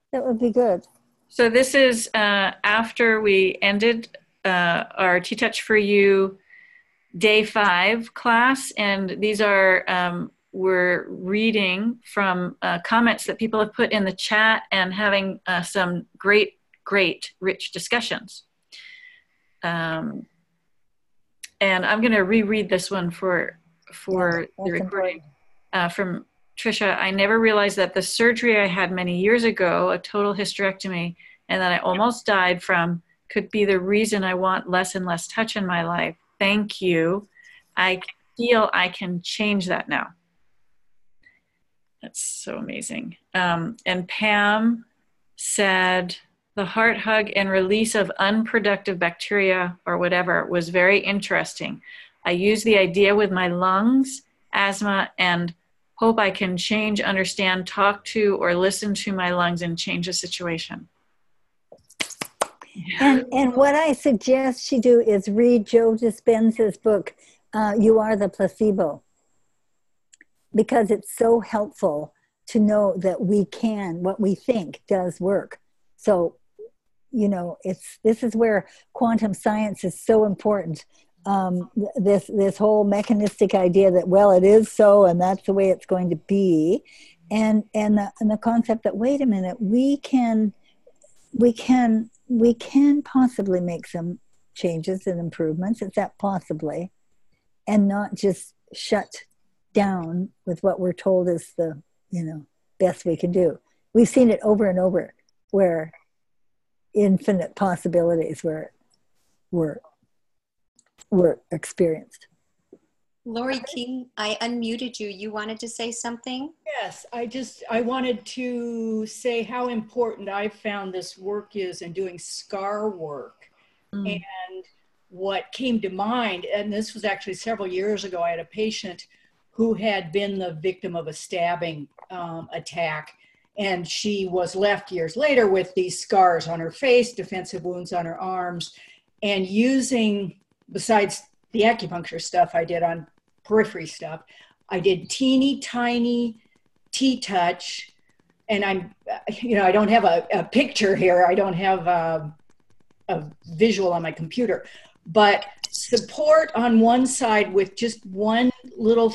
That would be good. So this is after we ended our T-Touch for You day 5 class, and these are we're reading from comments that people have put in the chat and having some great rich discussions. And I'm going to reread this one for the recording from Trisha. I never realized that the surgery I had many years ago, a total hysterectomy, and that I almost died from, could be the reason I want less and less touch in my life. Thank you. I feel I can change that now. That's so amazing. And Pam said, the heart hug and release of unproductive bacteria or whatever was very interesting. I use the idea with my lungs, asthma, and hope I can change, understand, talk to, or listen to my lungs and change the situation. And what I suggest she do is read Joe Dispenza's book, You Are the Placebo, because it's so helpful to know that we can, what we think does work. So, you know, this is where quantum science is so important. This whole mechanistic idea that, well, it is so, and that's the way it's going to be. And the concept that, wait a minute, we can possibly make some changes and improvements. It's that possibly, and not just shut down with what we're told is the, you know, best we can do. We've seen it over and over where infinite possibilities were experienced. Lori King, I unmuted you. You wanted to say something? Yes, I wanted to say how important I found this work is in doing scar work. And what came to mind, and this was actually several years ago, I had a patient who had been the victim of a stabbing attack, and she was left years later with these scars on her face, defensive wounds on her arms, and using, besides the acupuncture stuff I did on periphery stuff, I did teeny tiny T-Touch, and I don't have a picture here. I don't have a visual on my computer, but support on one side with just one little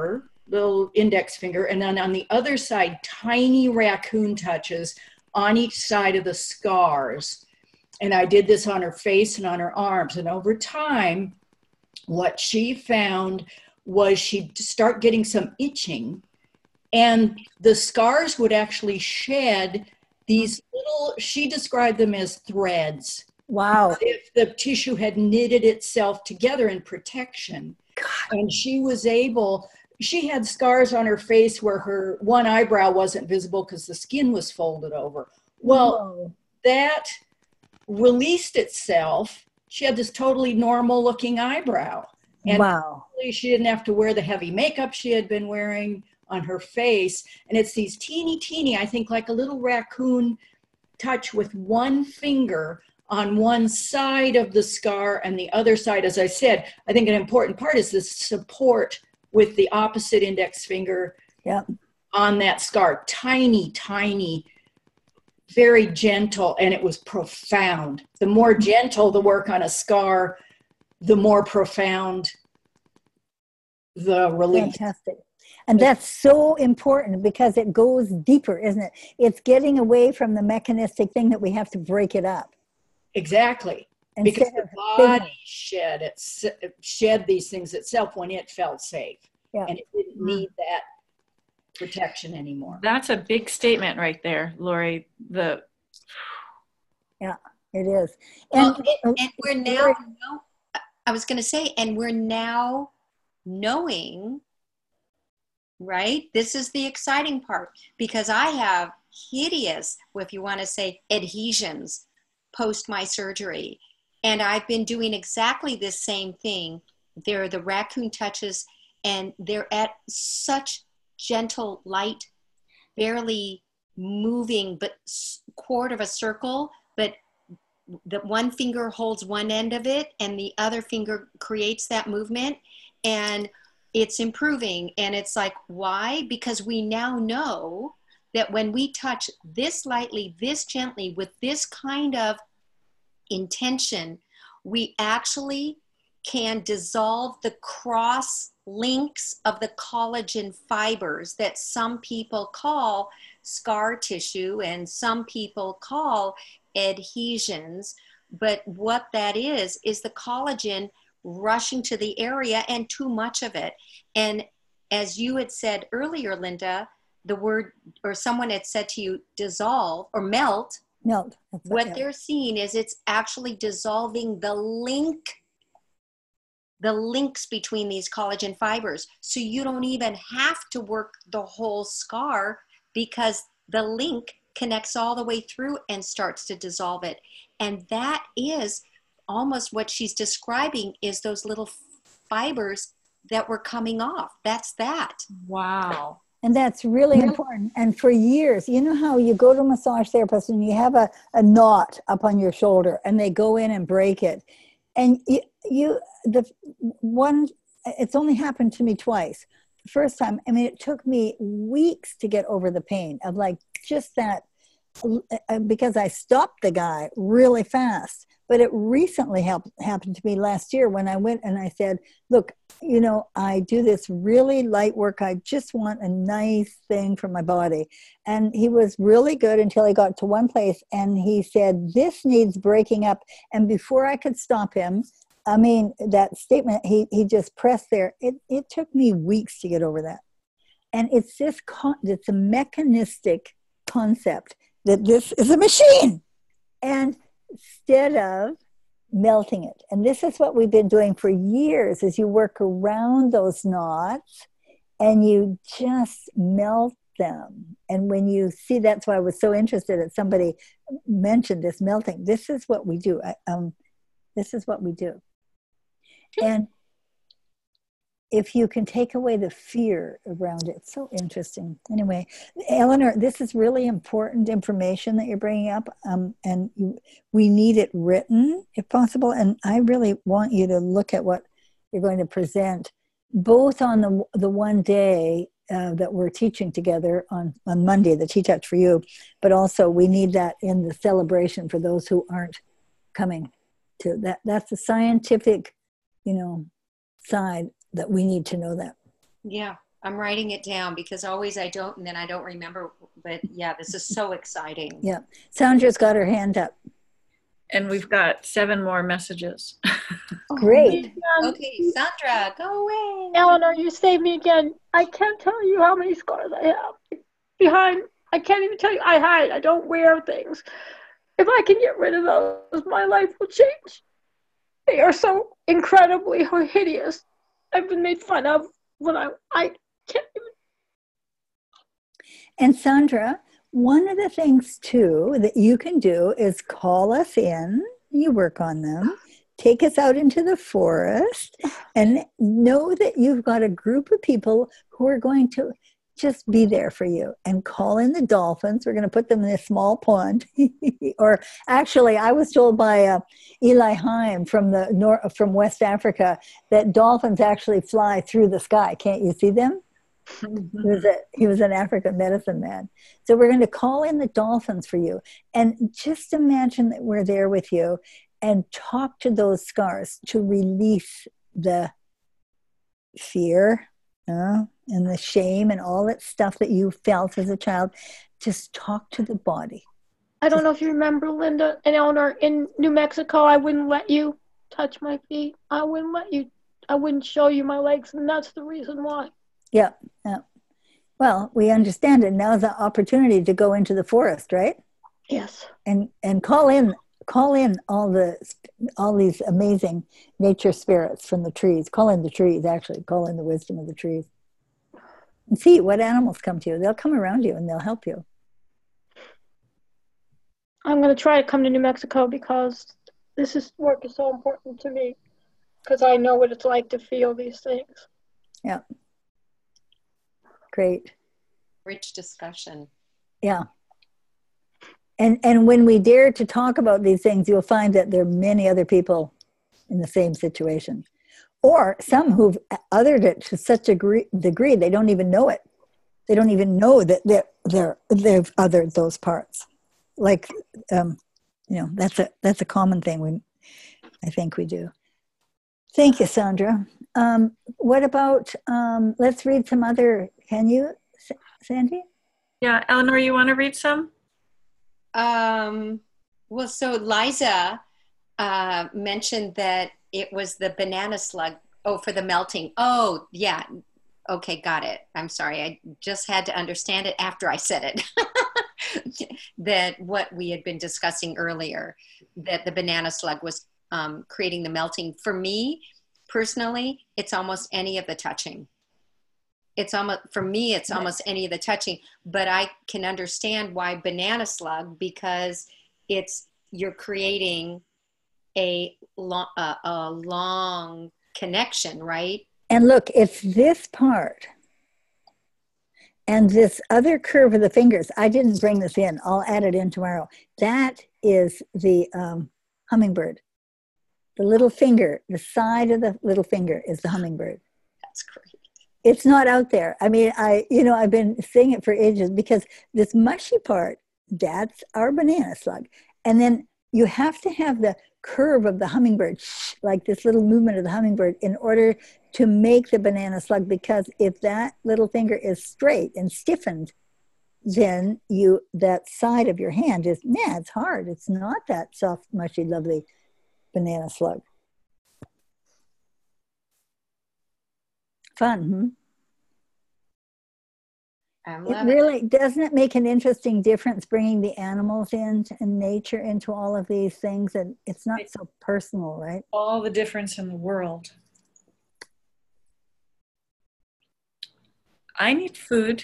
index finger, and then on the other side, tiny raccoon touches on each side of the scars. And I did this on her face and on her arms. And over time, what she found was she'd start getting some itching, and the scars would actually shed these little, she described them as threads. Wow. If the tissue had knitted itself together in protection. God. And she was able, she had scars on her face where her one eyebrow wasn't visible because the skin was folded over. Well, that released itself. She had this totally normal looking eyebrow. And wow. She didn't have to wear the heavy makeup she had been wearing on her face. And it's these teeny, I think like a little raccoon touch with one finger on one side of the scar, and the other side, as I said, I think an important part is the support with the opposite index finger on that scar. Tiny, very gentle, and it was profound. The more gentle the work on a scar, the more profound the relief. Fantastic. And that's so important because it goes deeper, isn't it? It's getting away from the mechanistic thing that we have to break it up. Exactly. Because the body shed these things itself when it felt safe. Yeah. And it didn't need that protection anymore. That's a big statement right there, Lori. Yeah, it is. And we're now, I was going to say, and we're now knowing, right? This is the exciting part, because I have hideous, if you want to say, adhesions post my surgery. And I've been doing exactly this same thing. They're the raccoon touches, and they're at such gentle, light, barely moving, but quarter of a circle, but the one finger holds one end of it and the other finger creates that movement, and it's improving. And it's like, why? Because we now know that when we touch this lightly, this gently, with this kind of intention, we actually can dissolve the cross links of the collagen fibers that some people call scar tissue and some people call adhesions. But what that is the collagen rushing to the area and too much of it. And as you had said earlier, Linda, the word, or someone had said to you, dissolve or melt. Melt. What they're seeing is it's actually dissolving the links between these collagen fibers. So you don't even have to work the whole scar because the link connects all the way through and starts to dissolve it. And that is almost what she's describing, is those little fibers that were coming off. That's that. Wow. And that's really important. And for years, you know how you go to a massage therapist and you have a knot up on your shoulder and they go in and break it. And it's only happened to me twice. The first time, I mean, it took me weeks to get over the pain of like just that, because I stopped the guy really fast. But it recently happened to me last year when I went and I said, look, you know, I do this really light work. I just want a nice thing for my body. And he was really good until he got to one place and he said, this needs breaking up. And before I could stop him, I mean, that statement, he just pressed there. It took me weeks to get over that. And it's this, it's a mechanistic concept that this is a machine. And instead of melting it. And this is what we've been doing for years, is you work around those knots and you just melt them. And when you see, that's why I was so interested that somebody mentioned this melting. This is what we do. This is what we do. And if you can take away the fear around it, it's so interesting. Anyway, Eleanor, this is really important information that you're bringing up, and we need it written if possible. And I really want you to look at what you're going to present, both on the one day that we're teaching together on Monday, the T-Touch for You, but also we need that in the celebration for those who aren't coming to that. That's the scientific, side that we need to know that. Yeah, I'm writing it down because always I don't, and then I don't remember. But yeah, this is so exciting. Yeah, Sandra's got her hand up. And we've got 7 more messages. Great. Okay, Sandra, go away. Eleanor, you saved me again. I can't tell you how many scars I have. I can't even tell you. I hide. I don't wear things. If I can get rid of those, my life will change. They are so incredibly hideous. I've been made fun of when I can't even. And Sandra, one of the things too that you can do is call us in. You work on them. Take us out into the forest and know that you've got a group of people who are going to just be there for you, and call in the dolphins. We're going to put them in a small pond. Or actually, I was told by Eli Heim from from West Africa that dolphins actually fly through the sky. Can't you see them? He was an African medicine man. So we're going to call in the dolphins for you. And just imagine that we're there with you and talk to those scars to release the fear, and the shame and all that stuff that you felt as a child. Just talk to the body. I don't know if you remember, Linda and Eleanor, in New Mexico, I wouldn't let you touch my feet. I wouldn't show you my legs, and that's the reason why. Yeah. Well, we understand it. Now is the opportunity to go into the forest, right? Yes. And call in all these amazing nature spirits from the trees. Call in the trees, actually. Call in the wisdom of the trees. And see what animals come to you. They'll come around you and they'll help you. I'm going to try to come to New Mexico because work is so important to me, because I know what it's like to feel these things. Yeah. Great. Rich discussion. Yeah. And when we dare to talk about these things, you'll find that there are many other people in the same situation. Or some who've othered it to such a degree they don't even know it. They don't even know that they've othered those parts. Like, that's a common thing I think we do. Thank you, Sandra. What about, let's read some other, can you, Sandy? Yeah, Eleanor, you want to read some? Well, so Liza mentioned that it was the banana slug. Oh, for the melting. Oh, yeah. Okay, got it. I'm sorry. I just had to understand it after I said it. That what we had been discussing earlier, that the banana slug was creating the melting. For me, personally, it's almost any of the touching. It's almost, for me, it's almost any of the touching, but I can understand why banana slug, because you're creating a long connection, right? And look, it's this part and this other curve of the fingers. I didn't bring this in. I'll add it in tomorrow. That is the hummingbird. The little finger, the side of the little finger is the hummingbird. That's great. It's not out there. I mean, I've been saying it for ages, because this mushy part, that's our banana slug. And then you have to have the curve of the hummingbird, like this little movement of the hummingbird, in order to make the banana slug, because if that little finger is straight and stiffened, then that side of your hand is, it's hard. It's not that soft, mushy, lovely banana slug. Fun, It really doesn't it make an interesting difference bringing the animals and nature into all of these things, and it's not so personal, right? All the difference in the world. I need food.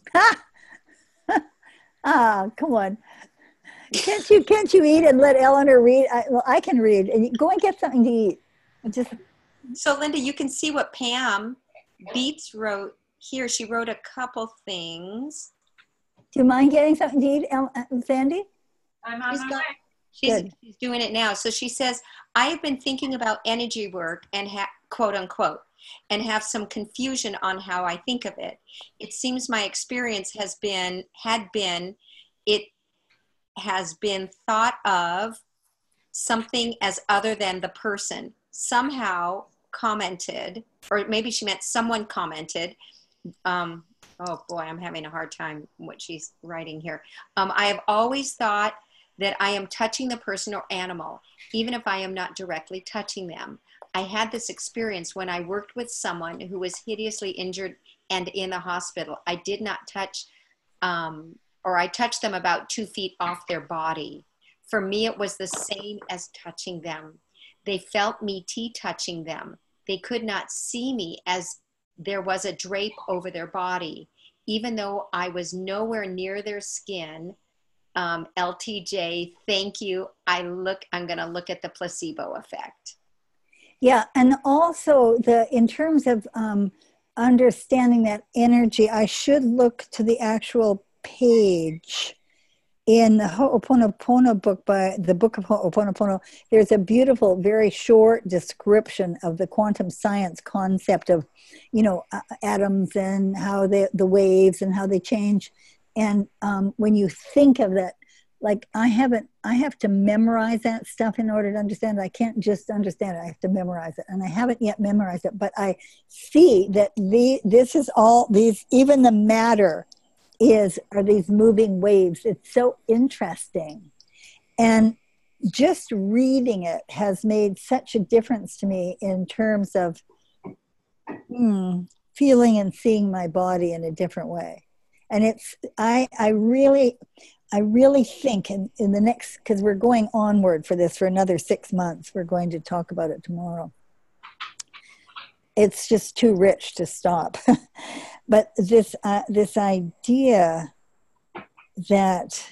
Come on. Can't you eat and let Eleanor read? I can read. And go and get something to eat. So Linda, you can see what Pam Beats wrote here. She wrote a couple things. Do you mind getting something to eat, Sandy? I'm on my way. She's doing it now. So she says, I have been thinking about energy work and quote unquote, and have some confusion on how I think of it. It seems my experience has been thought of something as other than the person. Somehow commented, or maybe she meant someone commented. Oh boy, I'm having a hard time what she's writing here. I have always thought that I am touching the person or animal, even if I am not directly touching them. I had this experience when I worked with someone who was hideously injured and in the hospital. I did not touch, or I touched them about 2 feet off their body. For me, it was the same as touching them. They felt me touching them. They could not see me as there was a drape over their body, even though I was nowhere near their skin. LTJ, thank you. I'm going to look at the placebo effect. Yeah, and also in terms of understanding that energy, I should look to the actual page in the Ho'oponopono book, by the Book of Ho'oponopono. There's a beautiful, very short description of the quantum science concept of, atoms and how the waves and how they change. And when you think of that, like I have to memorize that stuff in order to understand it. I can't just understand it. I have to memorize it. And I haven't yet memorized it, but I see that this is all these, even the matter are these moving waves. It's so interesting. And just reading it has made such a difference to me in terms of feeling and seeing my body in a different way. And I really think in the next, because we're going onward for this for another 6 months, we're going to talk about it tomorrow. It's just too rich to stop. But this idea that,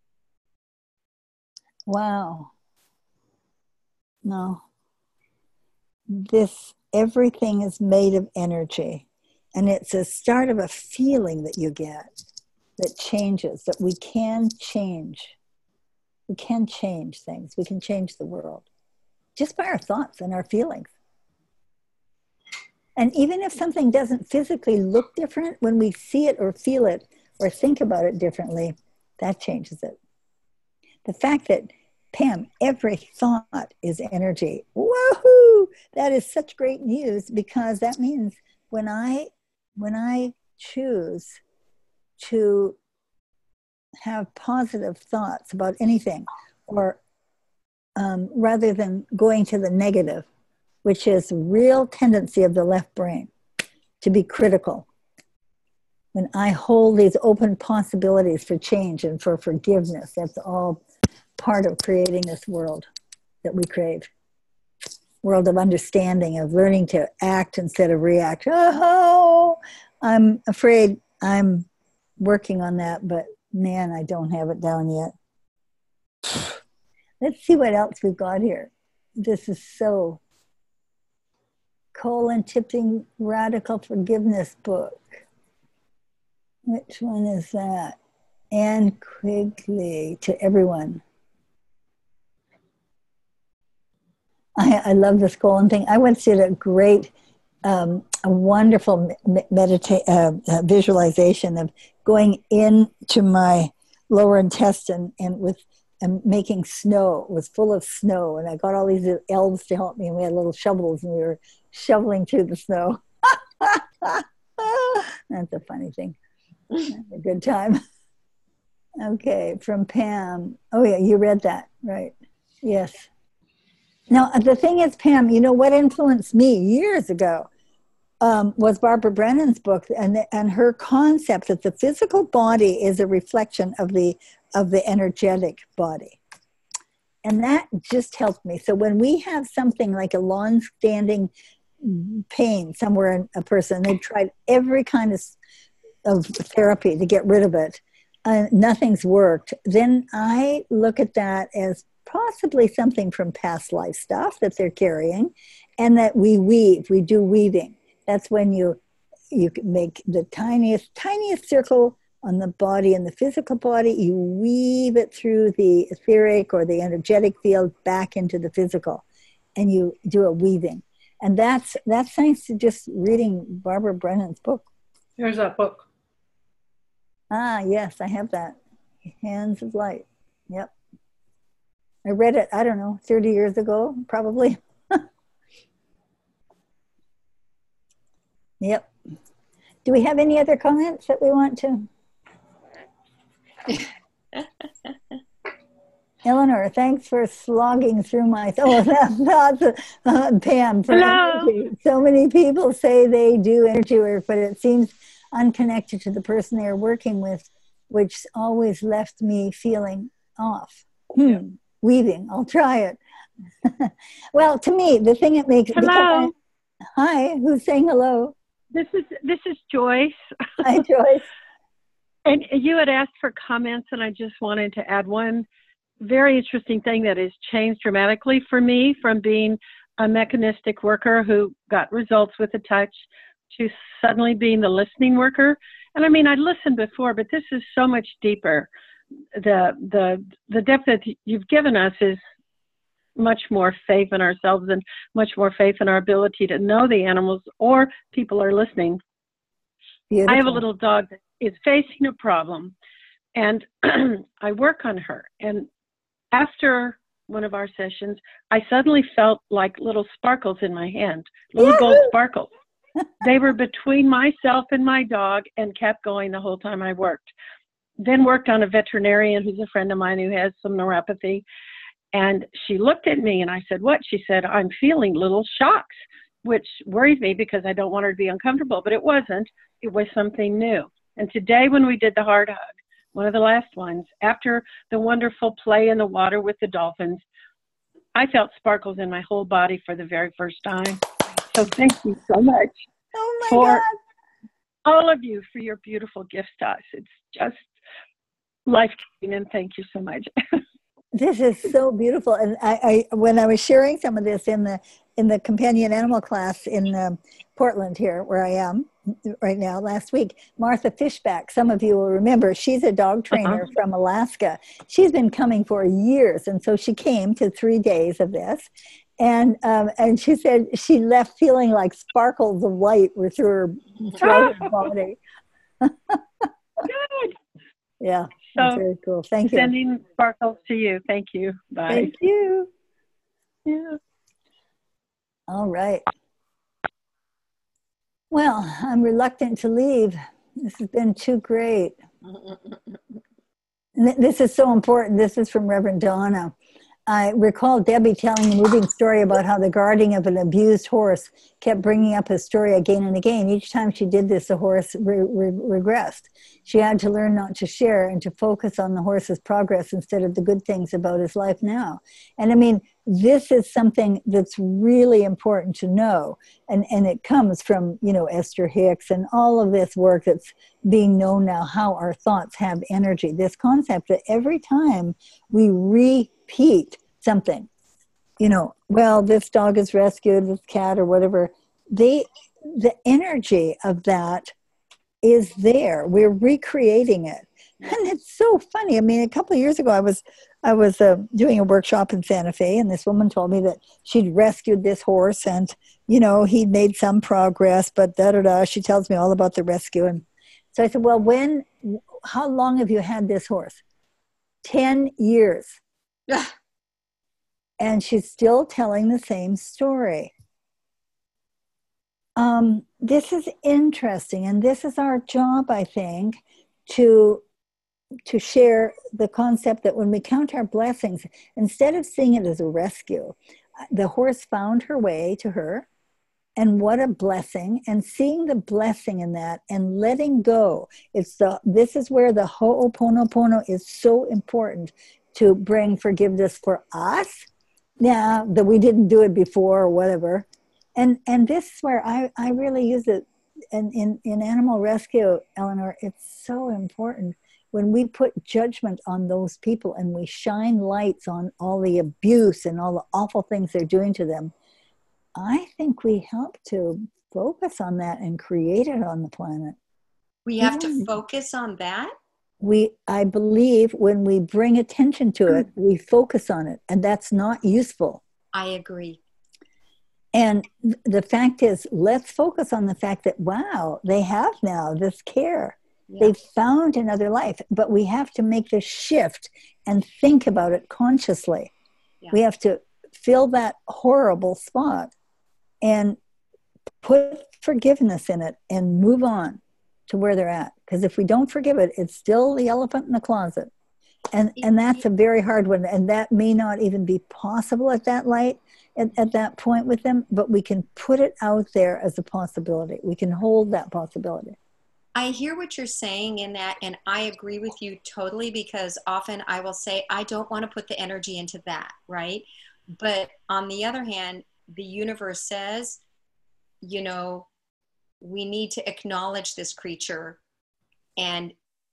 everything is made of energy, and it's a start of a feeling that you get that changes, that we can change. We can change things. We can change the world just by our thoughts and our feelings. And even if something doesn't physically look different, when we see it or feel it or think about it differently, that changes it. The fact that, Pam, every thought is energy. Woohoo! That is such great news, because that means when I choose to have positive thoughts about anything, or rather than going to the negative, which is real tendency of the left brain to be critical. When I hold these open possibilities for change and for forgiveness, that's all part of creating this world that we crave. World of understanding, of learning to act instead of react. Oh, I'm afraid I'm working on that, but man, I don't have it down yet. Let's see what else we've got here. This is so colon tipping radical forgiveness book. Which one is that? Anne Quigley, to everyone. I love this colon thing. I once did a great, a wonderful visualization of going into my lower intestine and making snow. It was full of snow, and I got all these elves to help me, and we had little shovels, and we were shoveling through the snow. That's a funny thing. That's a good time. Okay, from Pam. Oh yeah, you read that, right? Yes. Now, the thing is, Pam, you know what influenced me years ago was Barbara Brennan's book, and her concept that the physical body is a reflection of the energetic body. And that just helped me. So when we have something like a long-standing pain somewhere in a person, they've tried every kind of therapy to get rid of it, nothing's worked, then I look at that as possibly something from past life stuff that they're carrying, and that we do weaving. That's when you make the tiniest circle on the body, and the physical body, you weave it through the etheric or the energetic field back into the physical, and you do a weaving. And that's thanks to just reading Barbara Brennan's book. Here's that book. Ah, yes, I have that. Hands of Light. Yep. I read it, I don't know, 30 years ago, probably. Yep. Do we have any other comments that we want to? Eleanor, thanks for slogging through my thoughts. Pam, for energy. So many people say they do energy work, but it seems unconnected to the person they're working with, which always left me feeling off. Yeah. Weaving, I'll try it. Well, to me, the thing that makes hello. Hi, who's saying hello? This is Joyce. Hi, Joyce. And you had asked for comments, and I just wanted to add one very interesting thing that has changed dramatically for me from being a mechanistic worker who got results with the touch to suddenly being the listening worker. And I mean, I'd listened before, but this is so much deeper. The depth that you've given us is much more faith in ourselves and much more faith in our ability to know the animals or people are listening. Beautiful. I have a little dog that is facing a problem, and I work on her. And after one of our sessions, I suddenly felt like little sparkles in my hand, little gold sparkles. They were between myself and my dog and kept going the whole time I worked. Then worked on a veterinarian who's a friend of mine who has some neuropathy. And she looked at me and I said, what? She said, I'm feeling little shocks, which worries me because I don't want her to be uncomfortable, but it wasn't. It was something new. And today when we did the heart hug, one of the last ones, after the wonderful play in the water with the dolphins, I felt sparkles in my whole body for the very first time. So thank you so much God. All of you for your beautiful gifts to us. It's just life-giving, and thank you so much. This is so beautiful. And I when I was sharing some of this in the companion animal class in Portland here, where I am right now, last week, Martha Fishback, some of you will remember, she's a dog trainer from Alaska. She's been coming for years. And so she came to 3 days of this. And she said she left feeling like sparkles of light were through her throat and body. Good. Yeah, that's So very cool. Thank you. sending sparkles to you. Thank you. Bye. Thank you. Yeah. All right. Well, I'm reluctant to leave. This has been too great. This is so important. This is from Reverend Donna. I recall Debbie telling a moving story about how the guarding of an abused horse kept bringing up his story again and again. Each time she did this, the horse regressed. She had to learn not to share and to focus on the horse's progress instead of the good things about his life now. And I mean, this is something that's really important to know. And it comes from, you know, Esther Hicks and all of this work that's being known now, how our thoughts have energy. This concept that every time we repeat something, you know, well, this dog is rescued, this cat or whatever, the energy of that is there. We're recreating it. And it's so funny. I mean, a couple of years ago, I was doing a workshop in Santa Fe, and this woman told me that she'd rescued this horse, and you know he'd made some progress, but She tells me all about the rescue, and so I said, "Well, how long have you had this horse?" 10 years, and she's still telling the same story. This is interesting, and this is our job, I think, to share the concept that when we count our blessings, instead of seeing it as a rescue, the horse found her way to her, and what a blessing, and seeing the blessing in that and letting go. This is where the Ho'oponopono is so important, to bring forgiveness for us now that we didn't do it before or whatever. And this is where I really use it in animal rescue, Eleanor. It's so important. When we put judgment on those people and we shine lights on all the abuse and all the awful things they're doing to them, I think we help to focus on that and create it on the planet. We have to focus on that? I believe when we bring attention to it, we focus on it, and that's not useful. I agree. And the fact is, let's focus on the fact that, wow, they have now this care. Yeah. They've found another life, but we have to make the shift and think about it consciously. Yeah. We have to fill that horrible spot and put forgiveness in it and move on to where they're at. Because if we don't forgive it, it's still the elephant in the closet. And that's a very hard one. And that may not even be possible at that light, at that point with them, but we can put it out there as a possibility. We can hold that possibility. I hear what you're saying in that, and I agree with you totally, because often I will say, I don't want to put the energy into that, right? But on the other hand, the universe says, you know, we need to acknowledge this creature, and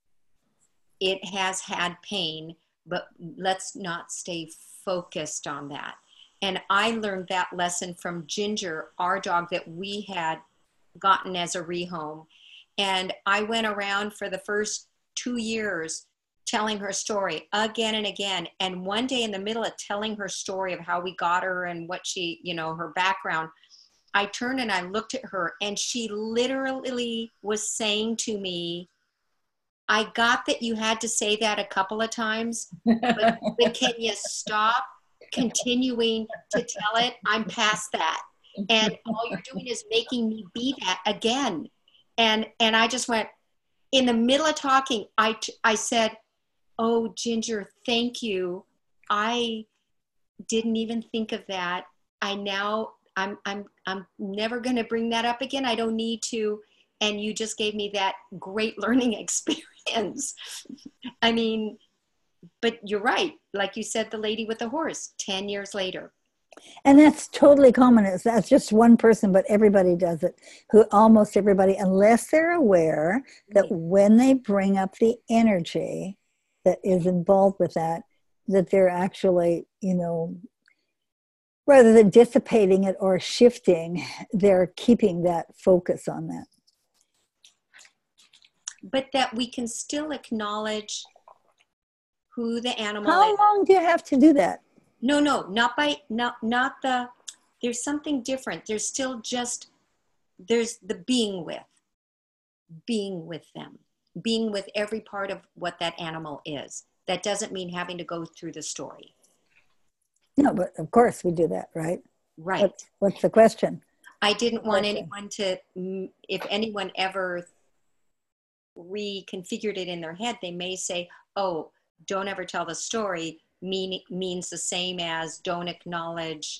it has had pain, but let's not stay focused on that. And I learned that lesson from Ginger, our dog that we had gotten as a rehome. And I went around for the first 2 years telling her story again and again. And one day in the middle of telling her story of how we got her and what she, you know, her background, I turned and I looked at her, and she literally was saying to me, I got that you had to say that a couple of times, but can you stop continuing to tell it? I'm past that. And all you're doing is making me be that again. And I just went, in the middle of talking, I said, oh, Ginger, thank you. I didn't even think of that. I'm never going to bring that up again. I don't need to. And you just gave me that great learning experience. I mean, but you're right. Like you said, the lady with the horse, 10 years later. And that's totally common. That's just one person, but everybody does it. Almost everybody, unless they're aware that when they bring up the energy that is involved with that they're actually, you know, rather than dissipating it or shifting, they're keeping that focus on that. But that we can still acknowledge who the animal is. How long do you have to do that? No, not the There's something different. There's still just, there's the being with them, being with every part of what that animal is. That doesn't mean having to go through the story. No, but of course we do that, right? Right. What's the question? I didn't want anyone to, if anyone ever reconfigured it in their head, they may say, oh, don't ever tell the story means the same as don't acknowledge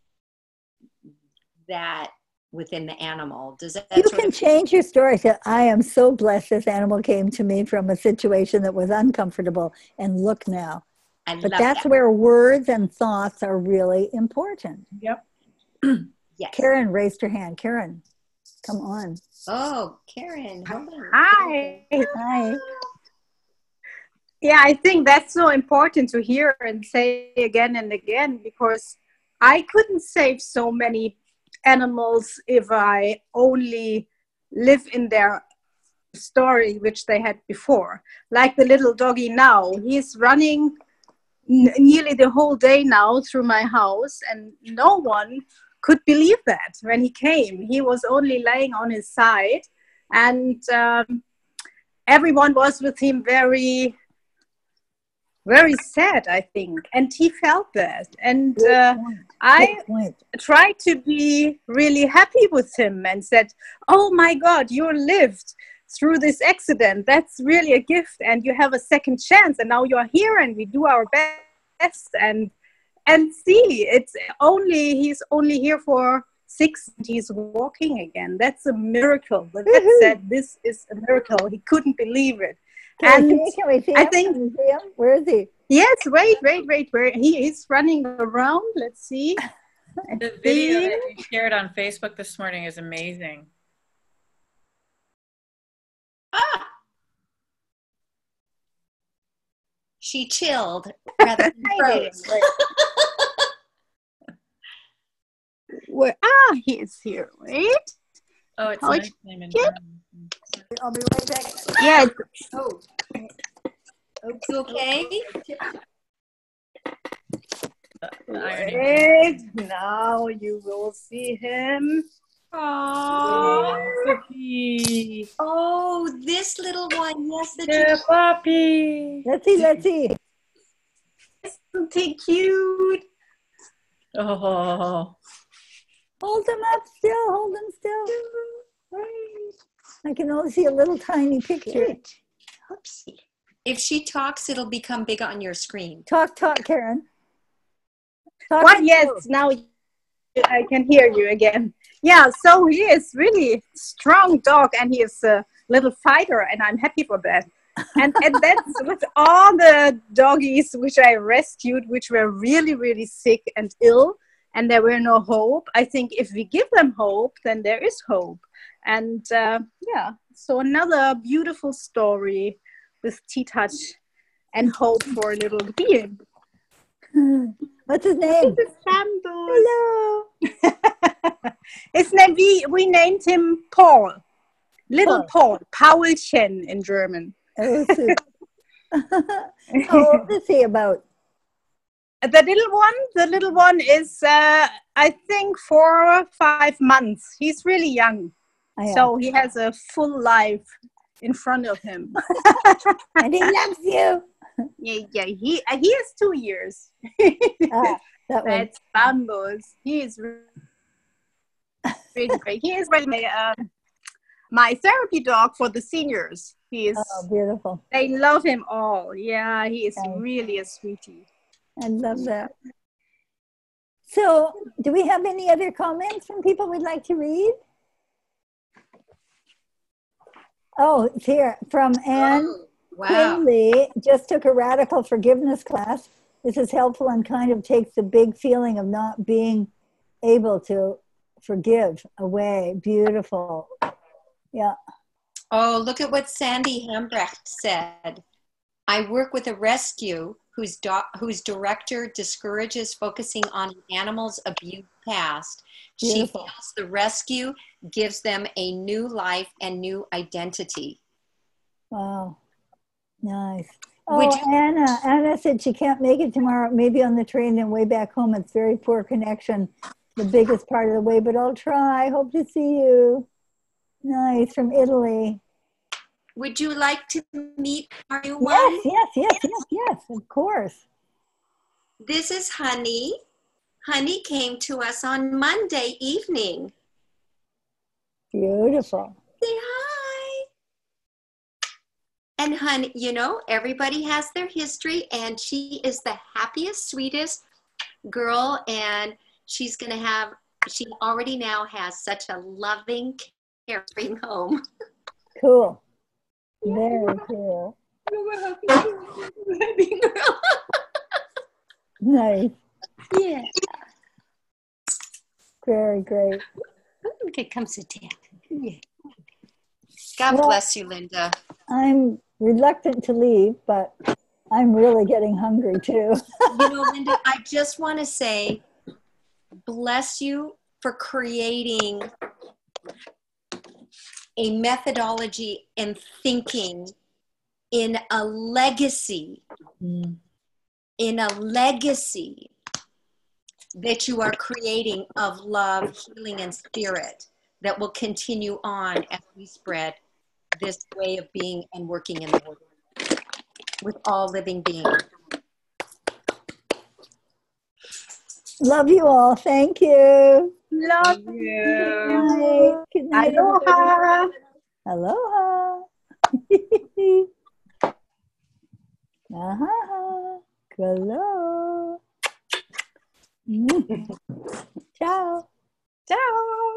that within the animal. Does that You can change your story to, I am so blessed this animal came to me from a situation that was uncomfortable, and look now. But that's where words and thoughts are really important. Yep. Yes. Karen raised her hand. Karen, come on. Oh, Karen. Hi. Hi. Yeah, I think that's so important to hear and say again and again, because I couldn't save so many animals if I only live in their story which they had before. Like the little doggy now, he's running nearly the whole day now through my house, and no one could believe that when he came. He was only laying on his side, and everyone was with him very, very sad, I think, and he felt that. And I tried to be really happy with him and said, oh my God, you lived through this accident. That's really a gift, and you have a second chance, and now you're here, and we do our best. And see, he's only here for 6 and he's walking again. That's a miracle. But that said, this is a miracle. He couldn't believe it. Can we see him? I think, Can we see him? Where is he? Yes, wait. Where he is running around. Let's see. The video that you shared on Facebook this morning is amazing. Ah! She chilled rather than froze. Where he is here. Wait. Oh, it's nice name in I'll be right back. Yeah. Oh. Oops, okay. Wait. Now you will see him. Puppy. Oh, this little one. Yes, the puppy. Let's see. Isn't he cute? Oh. Hold him up still. Hold him still. I can only see a little tiny picture. Oopsie. If she talks, it'll become big on your screen. Talk, Karen. What? Yes, now I can hear you again. Yeah, so he is really strong dog, and he is a little fighter, and I'm happy for that. And that's with all the doggies which I rescued, which were really, really sick and ill, and there were no hope. I think if we give them hope, then there is hope. And so another beautiful story with T-Touch and hope for a little being. What's his name? This is Bamboo. Hello. His name, we named him Paul. Little Paul. Paulchen in German. Oh, how old is he about? The little one is, I think, 4 or 5 months. He's really young. So he has a full life in front of him. And he loves you. Yeah, he is 2 years. That's Bambus. He is really great. He is really my therapy dog for the seniors. He is beautiful. They love him all. Yeah, he is really a sweetie. I love that. So, do we have any other comments from people we'd like to read? Oh, it's here from Anne. Wow. Quinley just took a radical forgiveness class. This is helpful and kind of takes the big feeling of not being able to forgive away. Beautiful. Yeah. Oh, look at what Sandy Hambrecht said. I work with a rescue whose director discourages focusing on an animal's abused past. Beautiful. She feels the rescue gives them a new life and new identity. Wow. Nice. Anna said she can't make it tomorrow, maybe on the train and way back home. It's very poor connection. the biggest part of the way, but I'll try. Hope to see you. Nice, from Italy. Would you like to meet our new one? Yes, of course. This is Honey. Honey came to us on Monday evening. Beautiful. Say hi. And Honey, you know, everybody has their history, and she is the happiest, sweetest girl, and she's going to have, she already now has such a loving, caring home. Cool. Very cool. Happy girl. Nice. Yeah. Very great. Okay, come sit down. Yeah. God Well, bless you, Linda. I'm reluctant to leave, but I'm really getting hungry too. You know, Linda, I just want to say, bless you for creating a methodology and thinking in a legacy, that you are creating of love, healing, and spirit that will continue on as we spread this way of being and working in the world with all living beings. Love you all. Thank you. Love you. Good night. Good night, Aloha. Aloha. Aha. Hello. Ciao. Ciao.